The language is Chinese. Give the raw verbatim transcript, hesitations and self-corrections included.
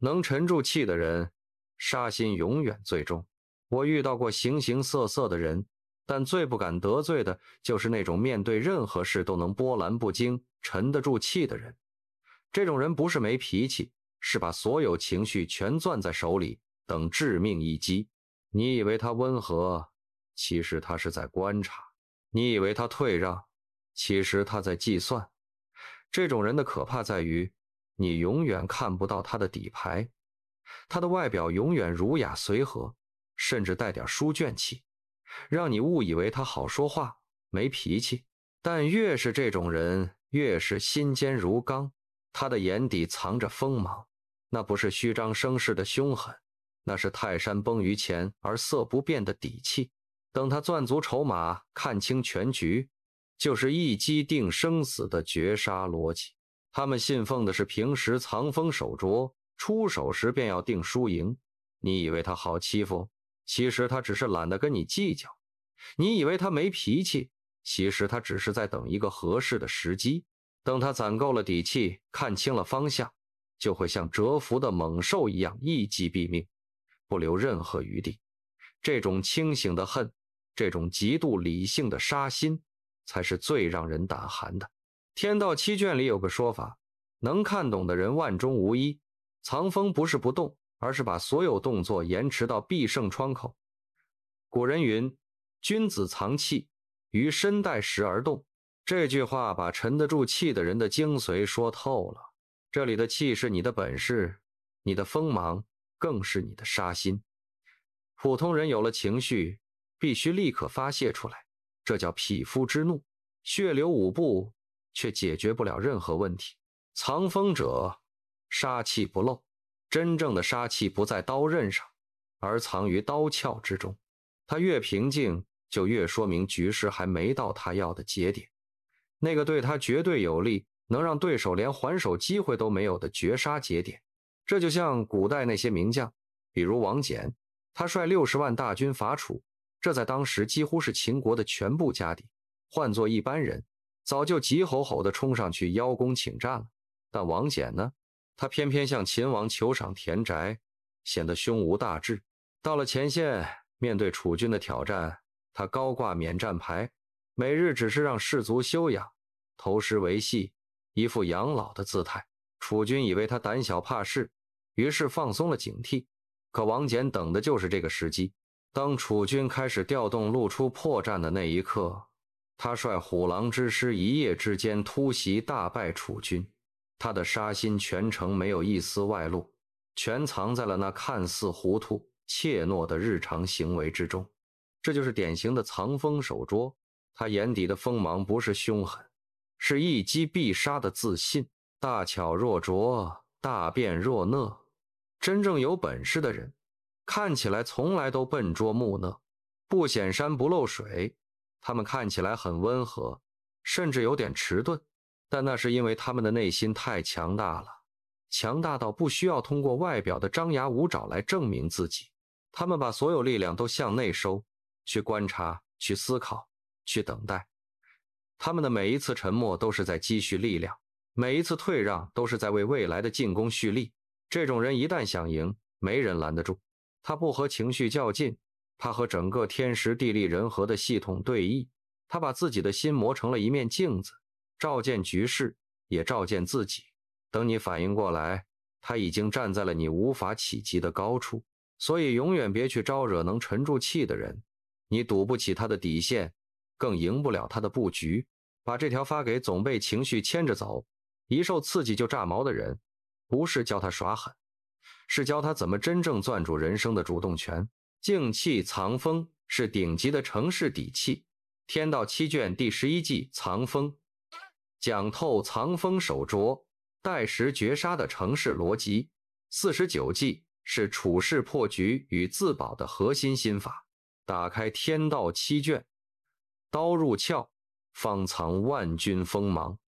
能沉住气的人，杀心永远最重。我遇到过形形色色的人，但最不敢得罪的就是那种面对任何事都能波澜不惊、沉得住气的人。这种人不是没脾气，是把所有情绪全攥在手里，等致命一击。你以为他温和，其实他是在观察；你以为他退让，其实他在计算。这种人的可怕在于，你永远看不到他的底牌。他的外表永远儒雅随和，甚至带点书卷气，让你误以为他好说话，没脾气。但越是这种人，越是心坚如钢，他的眼底藏着锋芒，那不是虚张声势的凶狠，那是泰山崩于前而色不变的底气。等他攥足筹码，看清全局，就是一击定生死的绝杀逻辑。他们信奉的是平时藏锋守拙，出手时便要定输赢。你以为他好欺负，其实他只是懒得跟你计较。你以为他没脾气，其实他只是在等一个合适的时机。等他攒够了底气，看清了方向，就会像蛰伏的猛兽一样一击毙命，不留任何余地。这种清醒的恨，这种极度理性的杀心，才是最让人胆寒的。天道七卷里有个说法，能看懂的人万中无一。藏锋不是不动，而是把所有动作延迟到必胜窗口。古人云，君子藏气，于身待时而动。这句话把沉得住气的人的精髓说透了。这里的气是你的本事，你的锋芒更是你的杀心。普通人有了情绪，必须立刻发泄出来，这叫匹夫之怒，血流五步，却解决不了任何问题。藏锋者，杀气不露，真正的杀气不在刀刃上，而藏于刀鞘之中。他越平静，就越说明局势还没到他要的节点。那个对他绝对有利，能让对手连还手机会都没有的绝杀节点。这就像古代那些名将，比如王翦，他率六十万大军伐楚，这在当时几乎是秦国的全部家底，换作一般人早就急吼吼地冲上去邀功请战了。但王翦呢，他偏偏向秦王求赏田宅，显得胸无大志。到了前线，面对楚军的挑战，他高挂免战牌，每日只是让士卒休养，投石为系，一副养老的姿态。楚军以为他胆小怕事，于是放松了警惕。可王翦等的就是这个时机。当楚军开始调动露出破绽的那一刻，他率虎狼之师一夜之间突袭大败楚军。他的杀心全程没有一丝外露，全藏在了那看似糊涂怯懦的日常行为之中。这就是典型的藏锋守拙。他眼底的锋芒不是凶狠，是一击必杀的自信。大巧若拙，大辩若讷。真正有本事的人，看起来从来都笨拙木讷，不显山不漏水。他们看起来很温和，甚至有点迟钝，但那是因为他们的内心太强大了，强大到不需要通过外表的张牙舞爪来证明自己。他们把所有力量都向内收，去观察，去思考，去等待。他们的每一次沉默都是在积蓄力量，每一次退让都是在为未来的进攻蓄力。这种人一旦想赢，没人拦得住。他不和情绪较劲，他和整个天时地利人和的系统对弈。他把自己的心磨成了一面镜子，照见局势，也照见自己。等你反应过来，他已经站在了你无法企及的高处。所以永远别去招惹能沉住气的人，你赌不起他的底线，更赢不了他的布局。把这条发给总被情绪牵着走，一受刺激就炸毛的人，不是教他耍狠，是教他怎么真正攥住人生的主动权。静气藏锋是顶级的城市底气。天道七卷第十一计藏锋，讲透藏锋守拙、待时绝杀的城市逻辑。四十九计是处事破局与自保的核心心法。打开天道七卷，刀入鞘，方藏万军锋芒。